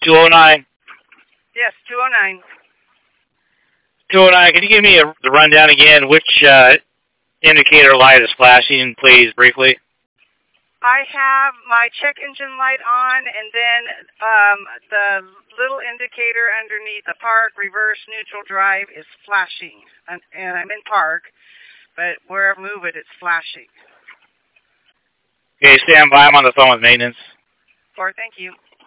209. Yes, 209. 209, can you give me the rundown again? Which indicator light is flashing, please, briefly? I have my check engine light on, and then the little indicator underneath the park, reverse, neutral, drive is flashing. And I'm in park, but wherever I move it, it's flashing. Okay, stand by. I'm on the phone with maintenance. Or thank you.